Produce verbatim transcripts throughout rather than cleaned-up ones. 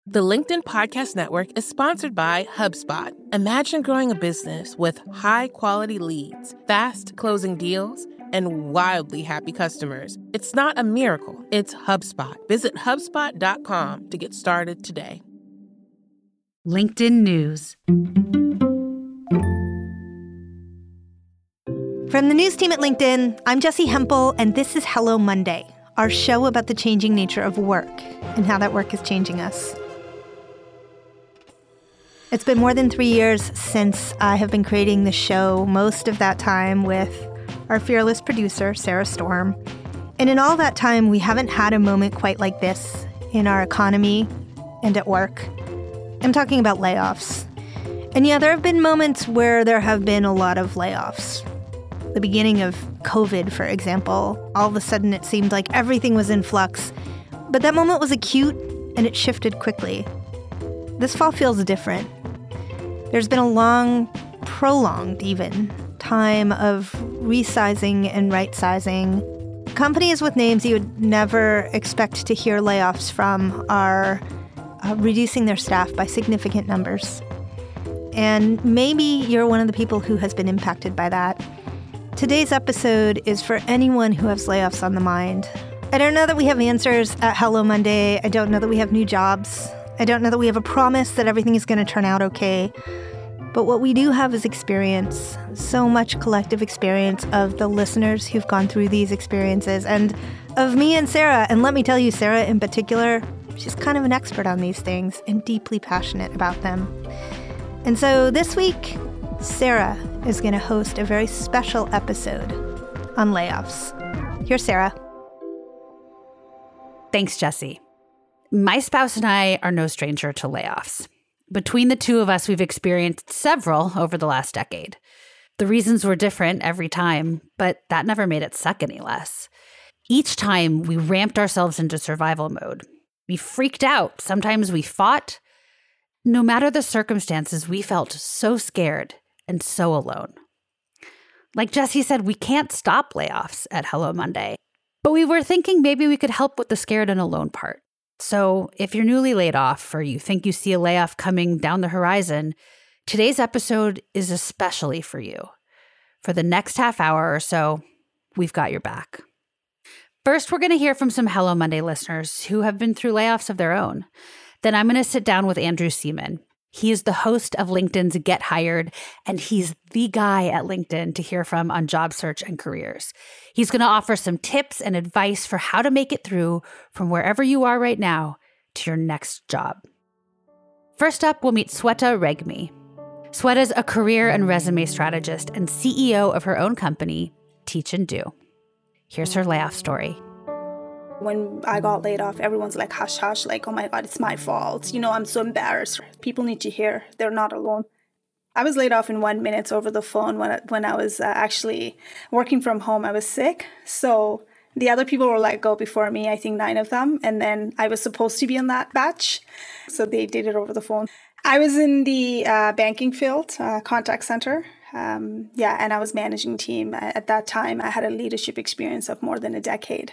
The LinkedIn Podcast Network is sponsored by HubSpot. Imagine growing a business with high-quality leads, fast closing deals, and wildly happy customers. It's not a miracle, it's HubSpot. Visit HubSpot dot com to get started today. LinkedIn News. From the news team at LinkedIn, I'm Jessi Hempel, and this is Hello Monday, our show about the changing nature of work and how that work is changing us. It's been more than three years since I have been creating the show, most of that time with our fearless producer, Sarah Storm. And in all that time, we haven't had a moment quite like this in our economy and at work. I'm talking about layoffs. And yeah, there have been moments where there have been a lot of layoffs. The beginning of COVID, for example, all of a sudden it seemed like everything was in flux. But that moment was acute and it shifted quickly. This fall feels different. There's been a long, prolonged even, time of resizing and right-sizing. Companies with names you would never expect to hear layoffs from are uh, reducing their staff by significant numbers. And maybe you're one of the people who has been impacted by that. Today's episode is for anyone who has layoffs on the mind. I don't know that we have answers at Hello Monday. I don't know that we have new jobs. I don't know that we have a promise that everything is going to turn out okay. But what we do have is experience, so much collective experience of the listeners who've gone through these experiences, and of me and Sarah. And let me tell you, Sarah in particular, she's kind of an expert on these things and deeply passionate about them. And so this week, Sarah is going to host a very special episode on layoffs. Here's Sarah. Thanks, Jessi. My spouse and I are no stranger to layoffs. Between the two of us, we've experienced several over the last decade. The reasons were different every time, but that never made it suck any less. Each time, we ramped ourselves into survival mode. We freaked out. Sometimes we fought. No matter the circumstances, we felt so scared and so alone. Like Jessi said, we can't stop layoffs at Hello Monday, but we were thinking maybe we could help with the scared and alone part. So if you're newly laid off or you think you see a layoff coming down the horizon, today's episode is especially for you. For the next half hour or so, we've got your back. First, we're going to hear from some Hello Monday listeners who have been through layoffs of their own. Then I'm going to sit down with Andrew Seaman. He is the host of LinkedIn's Get Hired, and he's the guy at LinkedIn to hear from on job search and careers. He's going to offer some tips and advice for how to make it through from wherever you are right now to your next job. First up, we'll meet Sweta Regmi. Sweta's a career and resume strategist and C E O of her own company, Teach and Do. Here's her layoff story. When I got laid off, everyone's like, hush, hush, like, oh my God, it's my fault. You know, I'm so embarrassed. People need to hear they're not alone. I was laid off in one minute over the phone when I, when I was uh, actually working from home. I was sick. So the other people were let go before me, I think nine of them. And then I was supposed to be in that batch. So they did it over the phone. I was in the uh, banking field, uh, contact center. Um, yeah, and I was managing team. At that time, I had a leadership experience of more than a decade.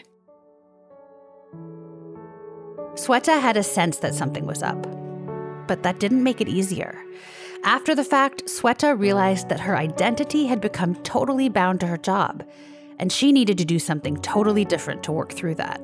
Sweta had a sense that something was up, but that didn't make it easier. After the fact, Sweta realized that her identity had become totally bound to her job, and she needed to do something totally different to work through that.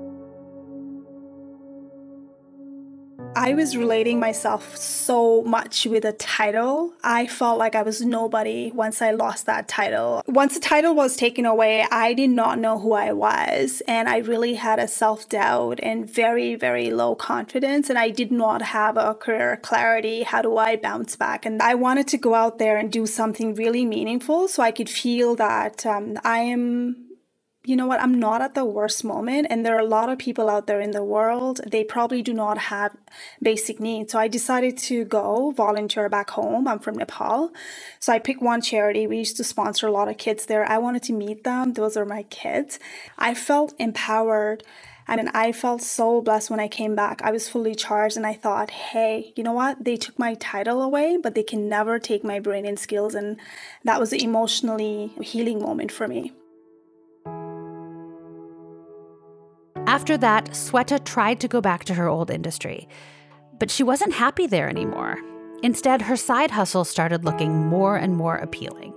I was relating myself so much with a title. I felt like I was nobody once I lost that title. Once the title was taken away, I did not know who I was. And I really had a self-doubt and very, very low confidence. And I did not have a career clarity. How do I bounce back? And I wanted to go out there and do something really meaningful so I could feel that um, I am... you know what, I'm not at the worst moment, and there are a lot of people out there in the world, they probably do not have basic needs. So I decided to go volunteer back home. I'm from Nepal. So I picked one charity. We used to sponsor a lot of kids there. I wanted to meet them. Those are my kids. I felt empowered, and I felt so blessed when I came back. I was fully charged, and I thought, hey, you know what? They took my title away, but they can never take my brain and skills. And that was an emotionally healing moment for me. After that, Sweta tried to go back to her old industry, But she wasn't happy there anymore. Instead, her side hustle started looking more and more appealing.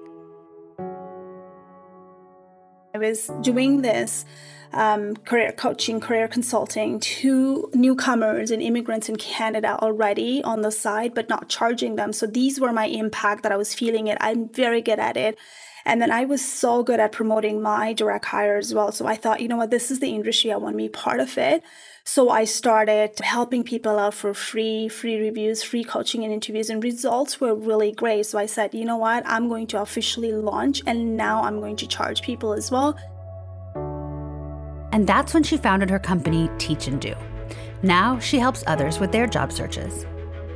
I was doing this um, career coaching, career consulting to newcomers and immigrants in Canada already on the side, but not charging them. So these were my impact that I was feeling it. I'm very good at it. And then I was so good at promoting my direct hire as well. So I thought, you know what, this is the industry. I want to be part of it. So I started helping people out for free, free reviews, free coaching and interviews, and results were really great. So I said, you know what, I'm going to officially launch, and now I'm going to charge people as well. And that's when she founded her company, Teach and Do. Now she helps others with their job searches.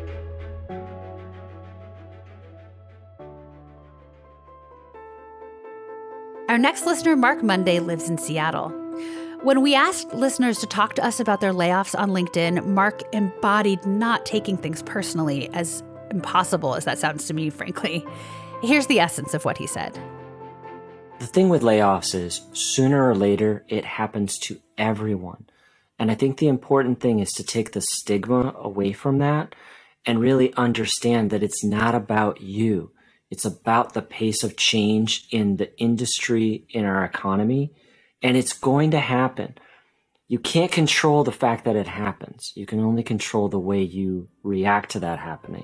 Our next listener, Mark Monday, lives in Seattle. When we asked listeners to talk to us about their layoffs on LinkedIn, Mark embodied not taking things personally, as impossible as that sounds to me, frankly. Here's the essence of what he said. The thing with layoffs is sooner or later, it happens to everyone. And I think the important thing is to take the stigma away from that and really understand that it's not about you. It's about the pace of change in the industry, in our economy, and it's going to happen. You can't control the fact that it happens. You can only control the way you react to that happening.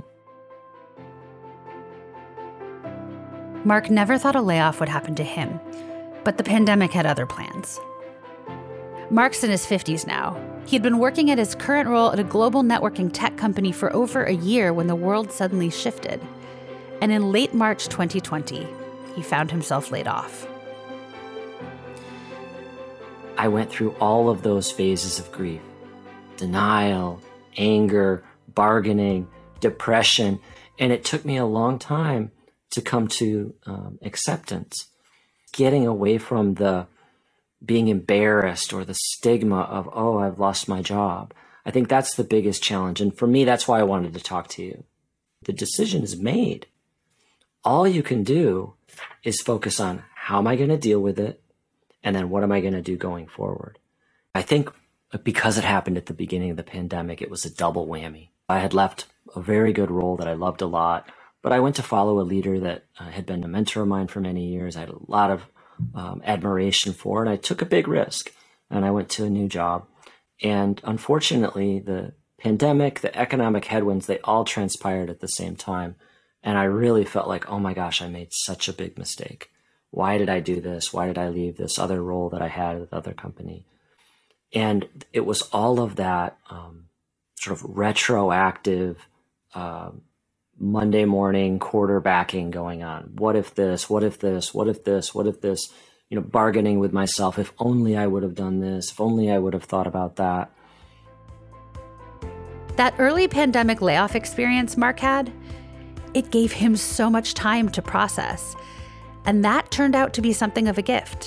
Mark never thought a layoff would happen to him, but the pandemic had other plans. Mark's in his fifties now. He had been working at his current role at a global networking tech company for over a year when the world suddenly shifted. And in late March twenty twenty, he found himself laid off. I went through all of those phases of grief: denial, anger, bargaining, depression, and it took me a long time to come to um, acceptance, getting away from the being embarrassed or the stigma of, oh, I've lost my job. I think that's the biggest challenge. And for me, that's why I wanted to talk to you. The decision is made. All you can do is focus on how am I going to deal with it? And then what am I going to do going forward? I think because it happened at the beginning of the pandemic, it was a double whammy. I had left a very good role that I loved a lot, but I went to follow a leader that uh, had been a mentor of mine for many years. I had a lot of um, admiration for, and I took a big risk, and I went to a new job. And unfortunately, the pandemic, the economic headwinds, they all transpired at the same time. And I really felt like, oh my gosh, I made such a big mistake. Why did I do this? Why did I leave this other role that I had with the other company? And it was all of that um, sort of retroactive uh, Monday morning quarterbacking going on. What if this? What if this? What if this? What if this? You know, bargaining with myself. If only I would have done this. If only I would have thought about that. That early pandemic layoff experience Mark had, it gave him so much time to process. And that turned out to be something of a gift.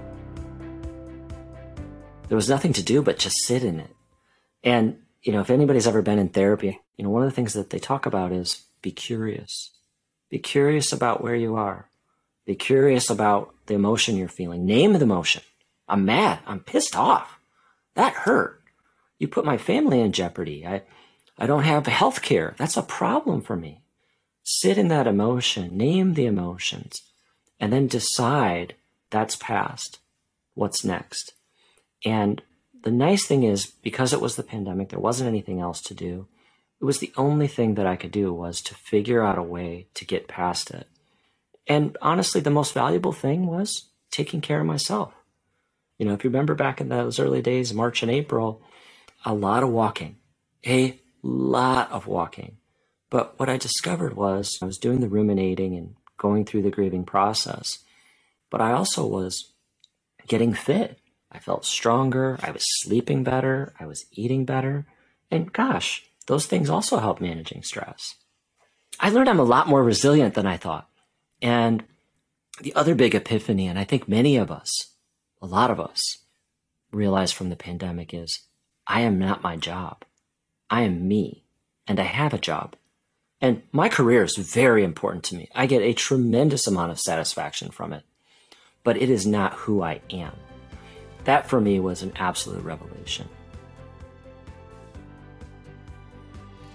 There was nothing to do but just sit in it. And, you know, if anybody's ever been in therapy, you know, one of the things that they talk about is be curious. Be curious about where you are. Be curious about the emotion you're feeling. Name the emotion. I'm mad. I'm pissed off. That hurt. You put my family in jeopardy. I, I don't have health care. That's a problem for me. Sit in that emotion. Name the emotions. And then decide that's past. What's next? And the nice thing is, because it was the pandemic, there wasn't anything else to do. It was the only thing that I could do was to figure out a way to get past it. And honestly, the most valuable thing was taking care of myself. You know, if you remember back in those early days, March and April, a lot of walking, a lot of walking. But what I discovered was I was doing the ruminating and going through the grieving process, but I also was getting fit. I felt stronger. I was sleeping better. I was eating better. And gosh, those things also help managing stress. I learned I'm a lot more resilient than I thought. And the other big epiphany, and I think many of us, a lot of us, realized from the pandemic is, I am not my job. I am me, and I have a job. And my career is very important to me. I get a tremendous amount of satisfaction from it, but it is not who I am. That for me was an absolute revelation.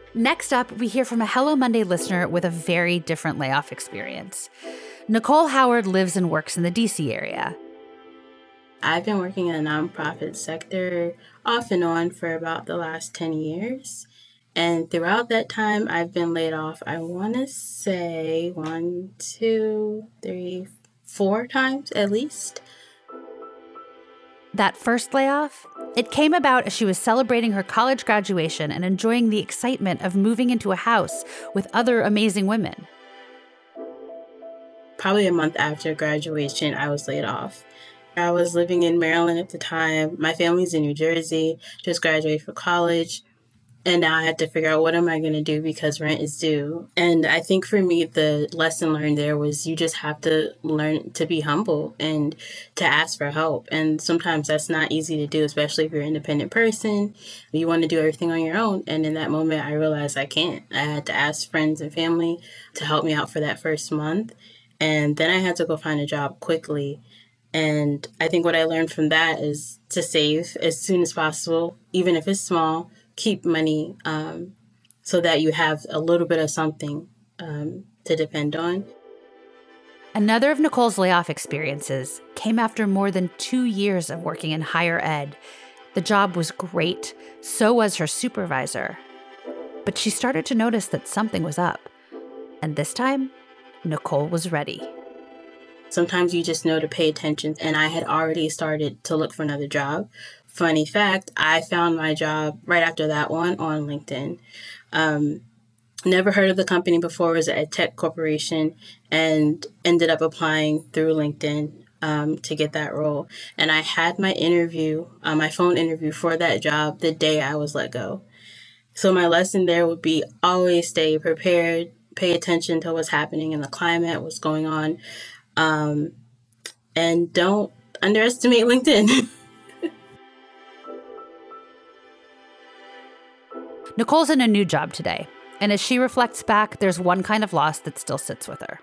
Next up, we hear from a Hello Monday listener with a very different layoff experience. Nicole Howard lives and works in the D C area. I've been working in the nonprofit sector off and on for about the last ten years. And throughout that time, I've been laid off, I want to say one, two, three, four times at least. That first layoff, it came about as she was celebrating her college graduation and enjoying the excitement of moving into a house with other amazing women. Probably a month after graduation, I was laid off. I was living in Maryland at the time. My family's in New Jersey, just graduated from college. And now I had to figure out what am I going to do because rent is due. And I think for me, the lesson learned there was you just have to learn to be humble and to ask for help. And sometimes that's not easy to do, especially if you're an independent person. You want to do everything on your own. And in that moment, I realized I can't. I had to ask friends and family to help me out for that first month. And then I had to go find a job quickly. And I think what I learned from that is to save as soon as possible, even if it's small. Keep money um, so that you have a little bit of something um, to depend on. Another of Nicole's layoff experiences came after more than two years of working in higher ed. The job was great, so was her supervisor. But she started to notice that something was up. And this time, Nicole was ready. Sometimes you just know to pay attention, and I had already started to look for another job. Funny fact, I found my job right after that one on LinkedIn. Um, never heard of the company before. It was a tech corporation and ended up applying through LinkedIn um, to get that role. And I had my interview, uh, my phone interview for that job the day I was let go. So my lesson there would be always stay prepared, pay attention to what's happening in the climate, what's going on, um, and don't underestimate LinkedIn. Nicole's in a new job today, and as she reflects back, there's one kind of loss that still sits with her.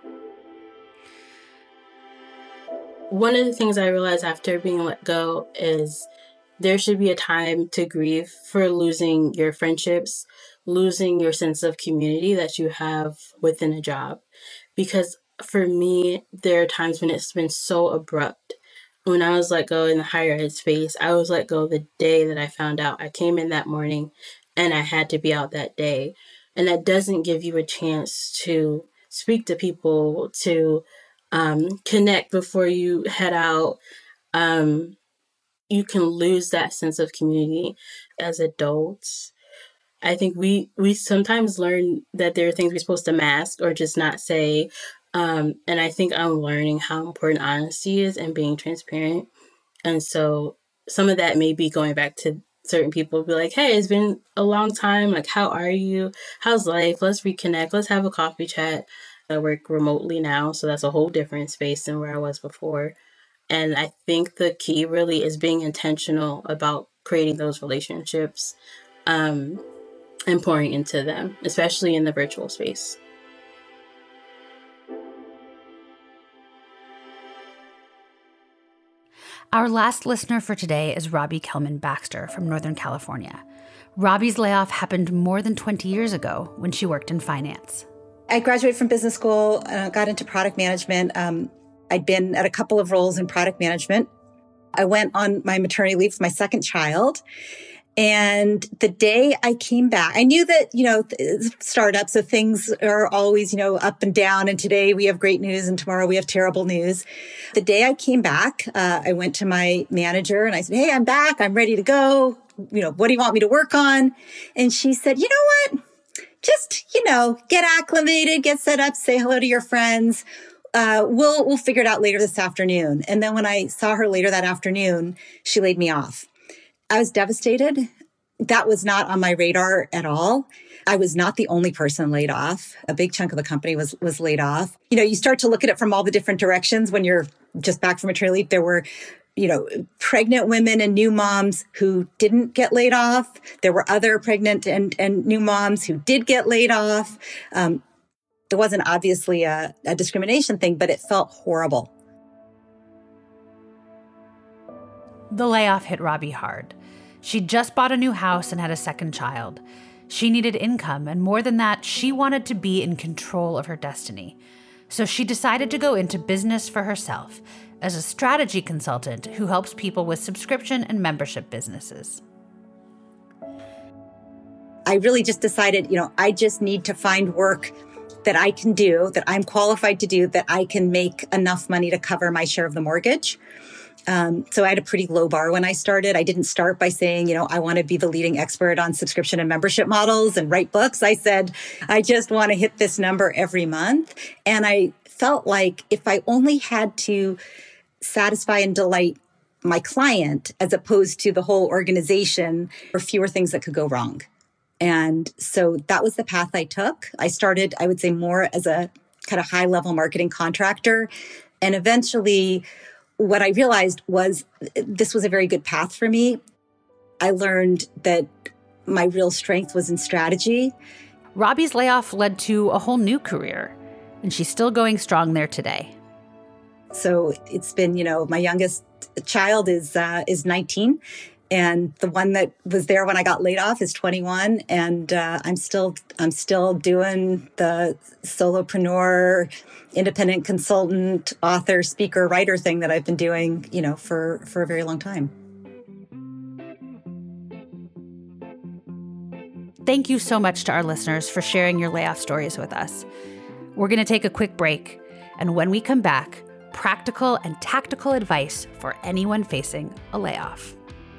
One of the things I realized after being let go is there should be a time to grieve for losing your friendships, losing your sense of community that you have within a job. Because for me, there are times when it's been so abrupt. When I was let go in the higher ed space, I was let go the day that I found out. I came in that morning and I had to be out that day. And that doesn't give you a chance to speak to people, to um, connect before you head out. Um, you can lose that sense of community as adults. I think we, we sometimes learn that there are things we're supposed to mask or just not say. Um, and I think I'm learning how important honesty is and being transparent. And so some of that may be going back to certain people, be like, hey, it's been a long time. Like, how are you? How's life? Let's reconnect. Let's have a coffee chat. I work remotely now, so that's a whole different space than where I was before. And I think the key really is being intentional about creating those relationships um, and pouring into them, especially in the virtual space. Our last listener for today is Robbie Kelman Baxter from Northern California. Robbie's layoff happened more than twenty years ago when she worked in finance. I graduated from business school, uh, got into product management. Um, I'd been at a couple of roles in product management. I went on my maternity leave for my second child. And the day I came back, I knew that, you know, startups, so things are always, you know, up and down. And today we have great news and tomorrow we have terrible news. The day I came back, uh, I went to my manager and I said, hey, I'm back. I'm ready to go. You know, what do you want me to work on? And she said, you know what? Just, you know, get acclimated, get set up, say hello to your friends. Uh, we'll, we'll figure it out later this afternoon. And then when I saw her later that afternoon, she laid me off. I was devastated. That was not on my radar at all. I was not the only person laid off. A big chunk of the company was, was laid off. You know, you start to look at it from all the different directions when you're just back from maternity leave. There were, you know, pregnant women and new moms who didn't get laid off. There were other pregnant and, and new moms who did get laid off. Um, it wasn't obviously a, a discrimination thing, but it felt horrible. The layoff hit Robbie hard. She'd just bought a new house and had a second child. She needed income, and more than that, she wanted to be in control of her destiny. So she decided to go into business for herself as a strategy consultant who helps people with subscription and membership businesses. I really just decided, you know, I just need to find work that I can do, that I'm qualified to do, that I can make enough money to cover my share of the mortgage. Um, so I had a pretty low bar when I started. I didn't start by saying, you know, I want to be the leading expert on subscription and membership models and write books. I said, I just want to hit this number every month. And I felt like if I only had to satisfy and delight my client as opposed to the whole organization, there were fewer things that could go wrong. And so that was the path I took. I started, I would say, more as a kind of high-level marketing contractor. And eventually, what I realized was this was a very good path for me. I learned that my real strength was in strategy. Robbie's layoff led to a whole new career, and she's still going strong there today. So it's been, you know, my youngest child is uh, is nineteen, and the one that was there when I got laid off is twenty-one. And uh, I'm still I'm still doing the solopreneur, independent consultant, author, speaker, writer thing that I've been doing, you know, for, for a very long time. Thank you so much to our listeners for sharing your layoff stories with us. We're going to take a quick break, and when we come back, practical and tactical advice for anyone facing a layoff.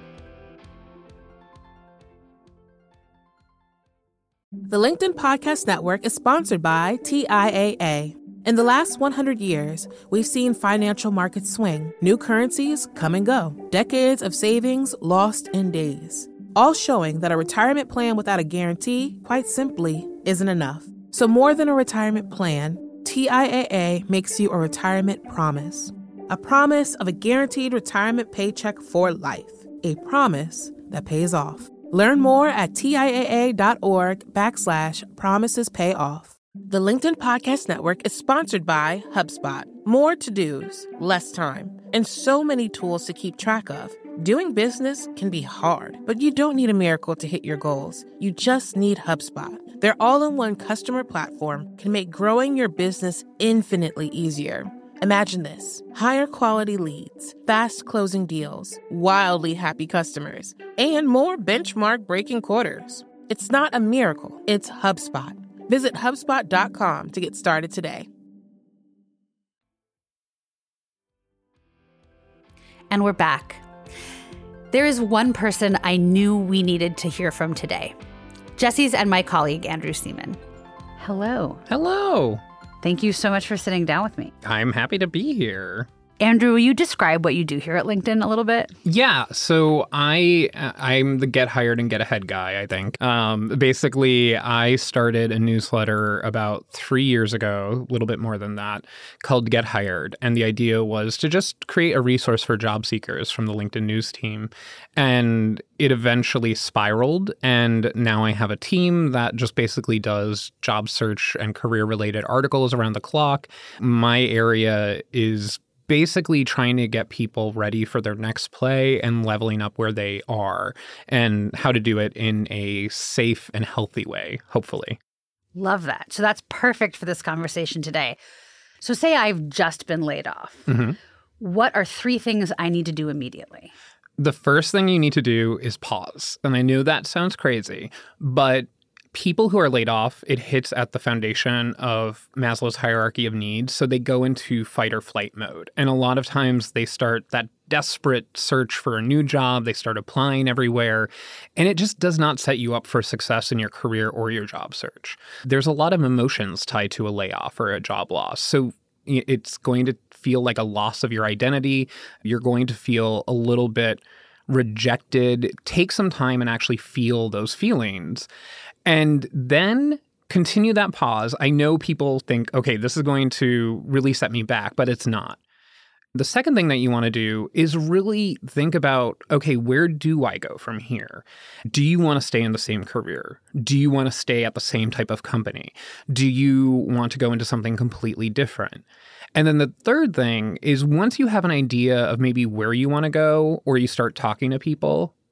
The LinkedIn Podcast Network is sponsored by T I A A. In the last one hundred years, we've seen financial markets swing, new currencies come and go, decades of savings lost in days, all showing that a retirement plan without a guarantee, quite simply, isn't enough. So more than a retirement plan, T I A A makes you a retirement promise. A promise of a guaranteed retirement paycheck for life. A promise that pays off. Learn more at TIAA.org backslash promises pay off. The LinkedIn Podcast Network is sponsored by HubSpot. More to-dos, less time, and so many tools to keep track of. Doing business can be hard, but you don't need a miracle to hit your goals. You just need HubSpot. Their all-in-one customer platform can make growing your business infinitely easier. Imagine this: higher quality leads, fast closing deals, wildly happy customers, and more benchmark breaking quarters. It's not a miracle, it's HubSpot. Visit HubSpot dot com to get started today. And we're back. There is one person I knew we needed to hear from today. Jesse's and my colleague, Andrew Seaman. Hello. Hello. Thank you so much for sitting down with me. I'm happy to be here. Andrew, will you describe what you do here at LinkedIn a little bit? Yeah, so I, I'm the get hired and get ahead guy, I think. Um, basically, I started a newsletter about three years ago, a little bit more than that, called Get Hired. And the idea was to just create a resource for job seekers from the LinkedIn news team. And it eventually spiraled. And now I have a team that just basically does job search and career-related articles around the clock. My area is basically trying to get people ready for their next play and leveling up where they are, and how to do it in a safe and healthy way, hopefully. Love that. So that's perfect for this conversation today. So say I've just been laid off. Mm-hmm. What are three things I need to do immediately? The first thing you need to do is pause. And I know that sounds crazy, but people who are laid off, it hits at the foundation of Maslow's hierarchy of needs. So they go into fight or flight mode. And a lot of times they start that desperate search for a new job. They start applying everywhere. And it just does not set you up for success in your career or your job search. There's a lot of emotions tied to a layoff or a job loss. So it's going to feel like a loss of your identity. You're going to feel a little bit rejected. Take some time and actually feel those feelings. And then continue that pause. I know people think, okay, this is going to really set me back, but it's not. The second thing that you want to do is really think about, okay, where do I go from here? Do you want to stay in the same career? Do you want to stay at the same type of company? Do you want to go into something completely different? And then the third thing is, once you have an idea of maybe where you want to go, or you start talking to people,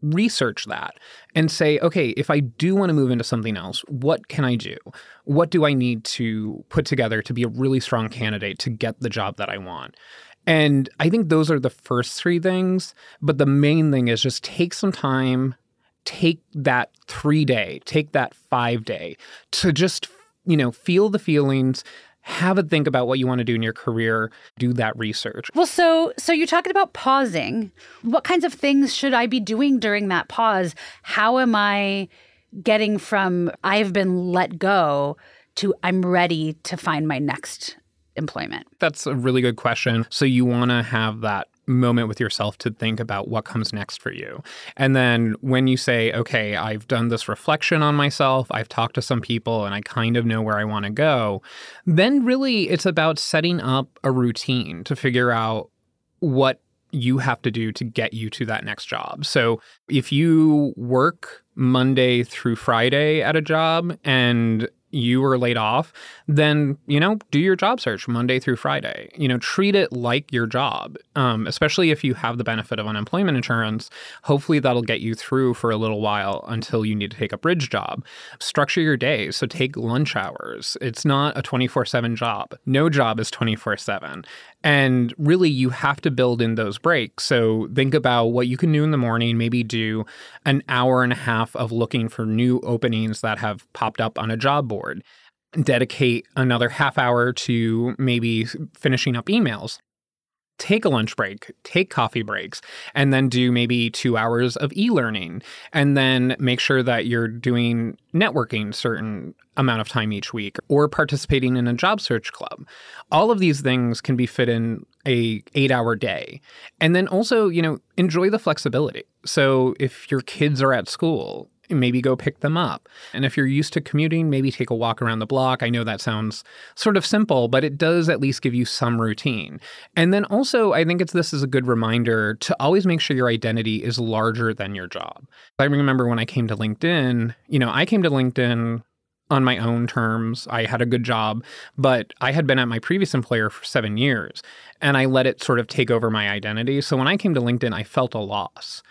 research that and say, okay, if I do want to move into something else, what can I do? What do I need to put together to be a really strong candidate to get the job that I want? And I think those are the first three things. But the main thing is just take some time, take that three day, take that five day to just, you know, feel the feelings, have a think about what you want to do in your career, do that research. Well, so so you're talking about pausing. What kinds of things should I be doing during that pause? How am I getting from I've been let go to I'm ready to find my next employment? That's a really good question. So you want to have that moment with yourself to think about what comes next for you. And then when you say, okay, I've done this reflection on myself, I've talked to some people, and I kind of know where I want to go, then really it's about setting up a routine to figure out what you have to do to get you to that next job. So if you work Monday through Friday at a job and you were laid off, then, you know, do your job search Monday through Friday. You know, treat it like your job, um, especially if you have the benefit of unemployment insurance. Hopefully that'll get you through for a little while until you need to take a bridge job. Structure your day. So take lunch hours. It's not a twenty-four seven job. No job is twenty-four seven. And really, you have to build in those breaks. So think about what you can do in the morning, maybe do an hour and a half of looking for new openings that have popped up on a job board. Dedicate another half hour to maybe finishing up emails. Take a lunch break, take coffee breaks, and then do maybe two hours of e-learning. And then make sure that you're doing networking a certain amount of time each week or participating in a job search club. All of these things can be fit in a eight-hour day. And then also, you know, enjoy the flexibility. So if your kids are at school, maybe go pick them up. And if you're used to commuting, maybe take a walk around the block. I know that sounds sort of simple, but it does at least give you some routine. And then also, I think it's this is a good reminder to always make sure your identity is larger than your job. I remember when I came to LinkedIn, you know, I came to LinkedIn on my own terms. I had a good job, but I had been at my previous employer for seven years, and I let it sort of take over my identity. So when I came to LinkedIn, I felt a loss.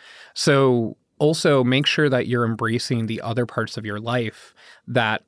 So also, make sure that you're embracing the other parts of your life that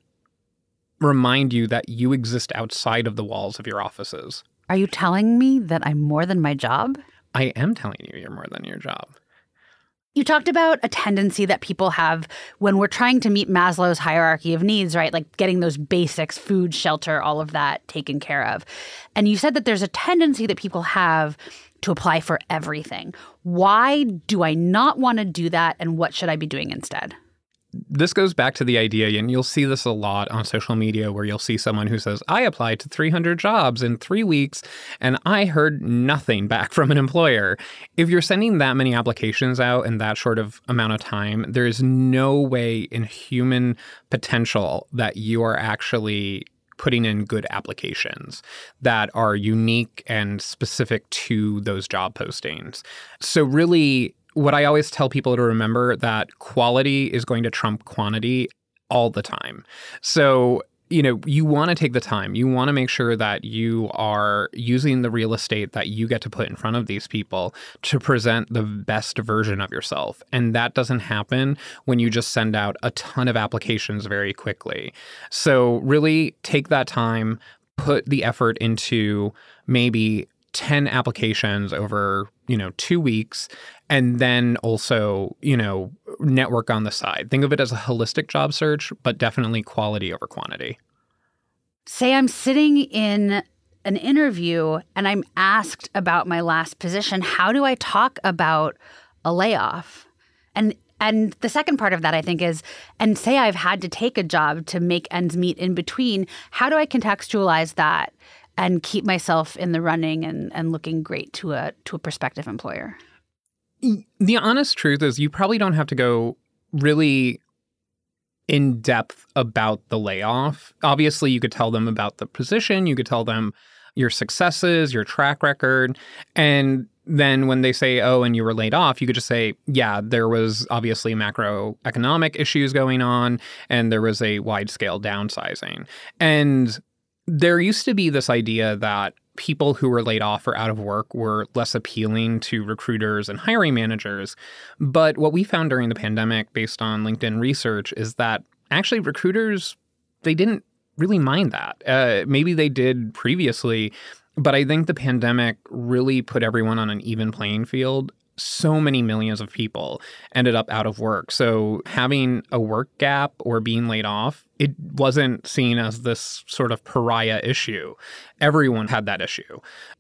remind you that you exist outside of the walls of your offices. Are you telling me that I'm more than my job? I am telling you you're more than your job. You talked about a tendency that people have when we're trying to meet Maslow's hierarchy of needs, right? Like getting those basics, food, shelter, all of that taken care of. And you said that there's a tendency that people have to apply for everything. Why do I not want to do that, and what should I be doing instead? This goes back to the idea, and you'll see this a lot on social media where you'll see someone who says, I applied to three hundred jobs in three weeks and I heard nothing back from an employer. If you're sending that many applications out in that short of amount of time, there is no way in human potential that you are actually putting in good applications that are unique and specific to those job postings. So really, what I always tell people to remember that quality is going to trump quantity all the time. So, you know, you want to take the time. You want to make sure that you are using the real estate that you get to put in front of these people to present the best version of yourself. And that doesn't happen when you just send out a ton of applications very quickly. So really take that time, put the effort into maybe ten applications over, you know, two weeks, and then also, you know, network on the side. Think of it as a holistic job search, but definitely quality over quantity. Say I'm sitting in an interview and I'm asked about my last position. How do I talk about a layoff? And and the second part of that, I think, is, and say I've had to take a job to make ends meet in between, how do I contextualize that and keep myself in the running and, and looking great to a to a prospective employer? The honest truth is you probably don't have to go really in depth about the layoff. Obviously, you could tell them about the position. You could tell them your successes, your track record. And then when they say, oh, and you were laid off, you could just say, yeah, there was obviously macroeconomic issues going on, and there was a wide-scale downsizing. And there used to be this idea that people who were laid off or out of work were less appealing to recruiters and hiring managers. But what we found during the pandemic, based on LinkedIn research, is that actually recruiters, they didn't really mind that. Uh, maybe they did previously, but I think the pandemic really put everyone on an even playing field. So many millions of people ended up out of work. So having a work gap or being laid off, it wasn't seen as this sort of pariah issue. Everyone had that issue.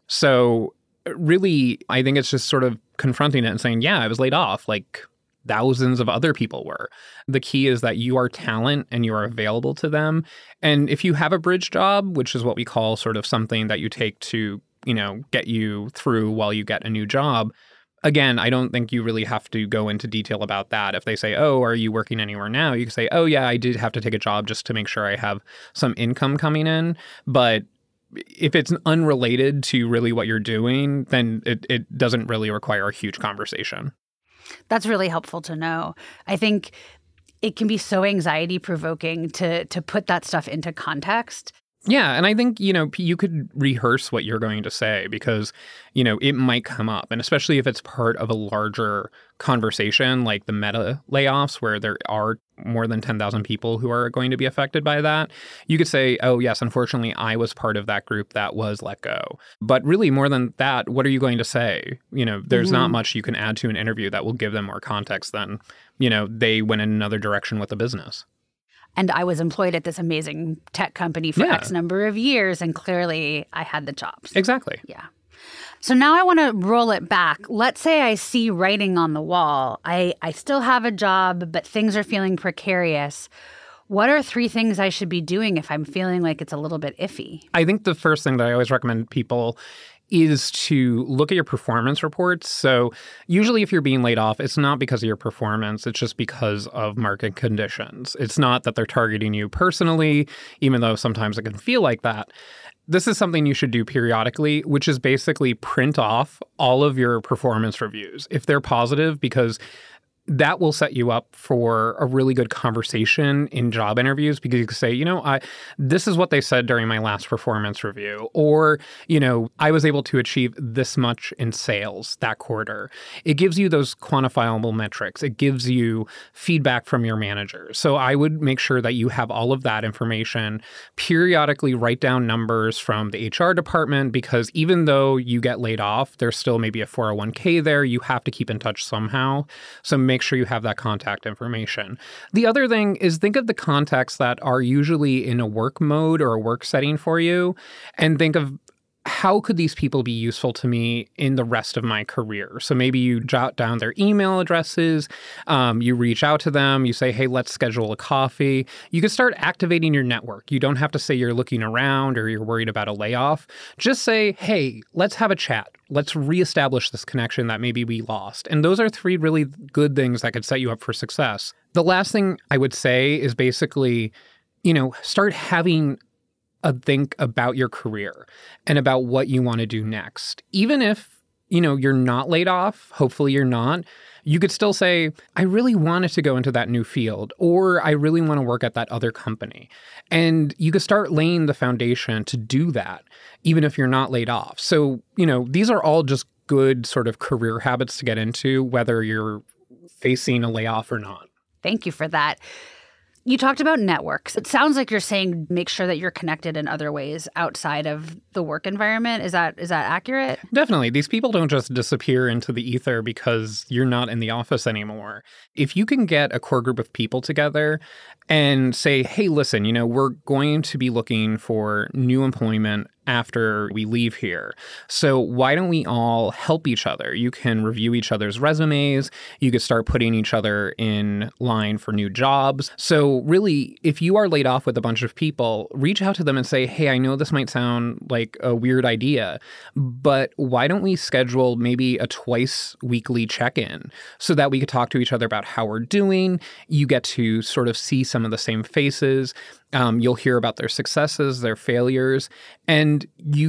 So really, I think it's just sort of confronting it and saying, yeah, I was laid off. Like thousands of other people were. The key is that you are talent and you are available to them. And if you have a bridge job, which is what we call sort of something that you take to, you know, get you through while you get a new job, again, I don't think you really have to go into detail about that. If they say, oh, are you working anywhere now? You can say, oh, yeah, I did have to take a job just to make sure I have some income coming in. But if it's unrelated to really what you're doing, then it, it doesn't really require a huge conversation. That's really helpful to know. I think it can be so anxiety provoking to to put that stuff into context. Yeah. And I think, you know, you could rehearse what you're going to say because, you know, it might come up. And especially if it's part of a larger conversation like the Meta layoffs, where there are more than ten thousand people who are going to be affected by that, you could say, oh, yes, unfortunately, I was part of that group that was let go. But really, more than that, what are you going to say? You know, there's mm-hmm. not much you can add to an interview that will give them more context than, you know, they went in another direction with the business. And I was employed at this amazing tech company for yeah. X number of years, and clearly I had the chops. Exactly. Yeah. So now I want to roll it back. Let's say I see writing on the wall. I, I still have a job, but things are feeling precarious. What are three things I should be doing if I'm feeling like it's a little bit iffy? I think the first thing that I always recommend people is to look at your performance reports. So usually if you're being laid off, it's not because of your performance. It's just because of market conditions. It's not that they're targeting you personally, even though sometimes it can feel like that. This is something you should do periodically, which is basically print off all of your performance reviews if they're positive, because that will set you up for a really good conversation in job interviews, because you can say, you know, I this is what they said during my last performance review, or, you know, I was able to achieve this much in sales that quarter. It gives you those quantifiable metrics. It gives you feedback from your manager. So I would make sure that you have all of that information. Periodically write down numbers from the H R department, because even though you get laid off, there's still maybe a four oh one k there. You have to keep in touch somehow. So make sure you have that contact information. The other thing is think of the contacts that are usually in a work mode or a work setting for you, and think of how could these people be useful to me in the rest of my career? So maybe you jot down their email addresses, um, you reach out to them, you say, hey, let's schedule a coffee. You can start activating your network. You don't have to say you're looking around or you're worried about a layoff. Just say, hey, let's have a chat. Let's reestablish this connection that maybe we lost. And those are three really good things that could set you up for success. The last thing I would say is basically, you know, start having a think about your career and about what you want to do next. Even if, you know, you're not laid off, hopefully you're not, you could still say, I really wanted to go into that new field, or I really want to work at that other company. And you could start laying the foundation to do that, even if you're not laid off. So, you know, these are all just good sort of career habits to get into, whether you're facing a layoff or not. Thank you for that. You talked about networks. It sounds like you're saying make sure that you're connected in other ways outside of the work environment. Is that is that accurate? Definitely. These people don't just disappear into the ether because you're not in the office anymore. If you can get a core group of people together and say, hey, listen, you know, we're going to be looking for new employment after we leave here. So why don't we all help each other? You can review each other's resumes. You could start putting each other in line for new jobs. So really, if you are laid off with a bunch of people, reach out to them and say, hey, I know this might sound like a weird idea, but why don't we schedule maybe a twice weekly check-in so that we could talk to each other about how we're doing? You get to sort of see some of the same faces. Um, you'll hear about their successes, their failures, and you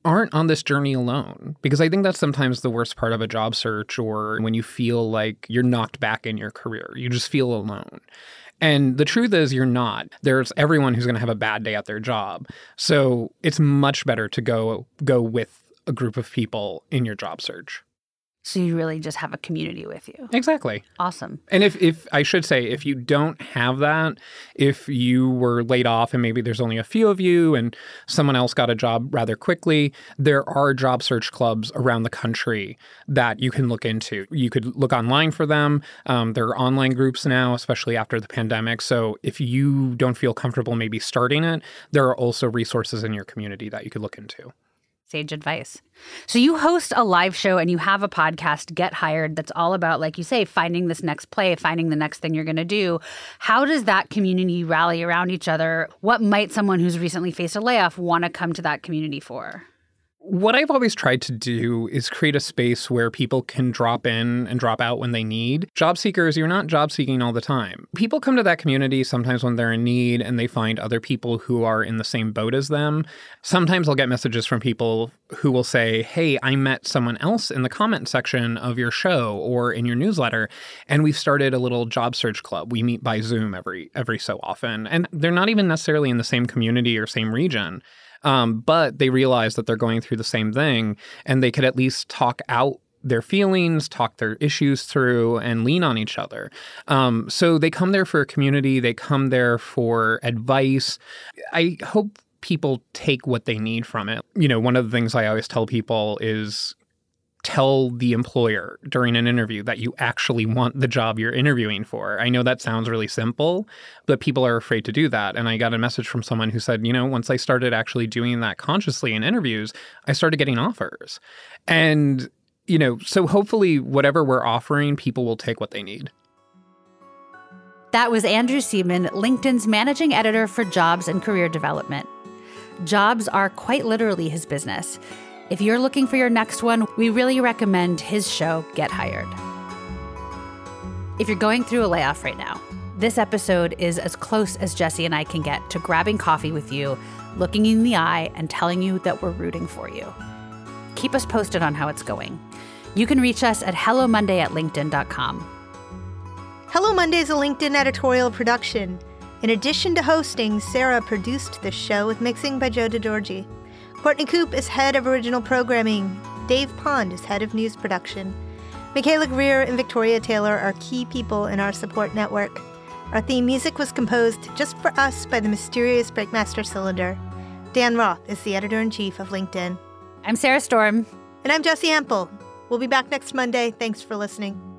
aren't on this journey alone, because I think that's sometimes the worst part of a job search, or when you feel like you're knocked back in your career. You just feel alone. And the truth is you're not. There's everyone who's going to have a bad day at their job. So it's much better to go go with a group of people in your job search. So you really just have a community with you. Exactly. Awesome. And if, if I should say, if you don't have that, if you were laid off and maybe there's only a few of you and someone else got a job rather quickly, there are job search clubs around the country that you can look into. You could look online for them. Um, there are online groups now, especially after the pandemic. So if you don't feel comfortable maybe starting it, there are also resources in your community that you could look into. Sage advice. So you host a live show and you have a podcast, Get Hired, that's all about, like you say, finding this next play, finding the next thing you're going to do. How does that community rally around each other? What might someone who's recently faced a layoff want to come to that community for? What I've always tried to do is create a space where people can drop in and drop out when they need. Job seekers, you're not job seeking all the time. People come to that community sometimes when they're in need and they find other people who are in the same boat as them. Sometimes I'll get messages from people who will say, hey, I met someone else in the comment section of your show or in your newsletter, and we've started a little job search club. We meet by Zoom every every so often. And they're not even necessarily in the same community or same region. Um, but they realize that they're going through the same thing, and they could at least talk out their feelings, talk their issues through, and lean on each other. Um, so they come there for a community. They come there for advice. I hope people take what they need from it. You know, one of the things I always tell people is tell the employer during an interview that you actually want the job you're interviewing for. I know that sounds really simple, but people are afraid to do that. And I got a message from someone who said, you know, once I started actually doing that consciously in interviews, I started getting offers. And, you know, so hopefully whatever we're offering, people will take what they need. That was Andrew Seaman, LinkedIn's managing editor for jobs and career development. Jobs are quite literally his business. If you're looking for your next one, we really recommend his show, Get Hired. If you're going through a layoff right now, this episode is as close as Jesse and I can get to grabbing coffee with you, looking you in the eye, and telling you that we're rooting for you. Keep us posted on how it's going. You can reach us at hello monday at linkedin dot com. Hello Monday is a LinkedIn editorial production. In addition to hosting, Sarah produced this show with mixing by Joe DeGiorgi. Courtney Coop is head of original programming. Dave Pond is head of news production. Michaela Greer and Victoria Taylor are key people in our support network. Our theme music was composed just for us by the mysterious Breakmaster Cylinder. Dan Roth is the editor-in-chief of LinkedIn. I'm Sarah Storm. And I'm Jessie Ample. We'll be back next Monday. Thanks for listening.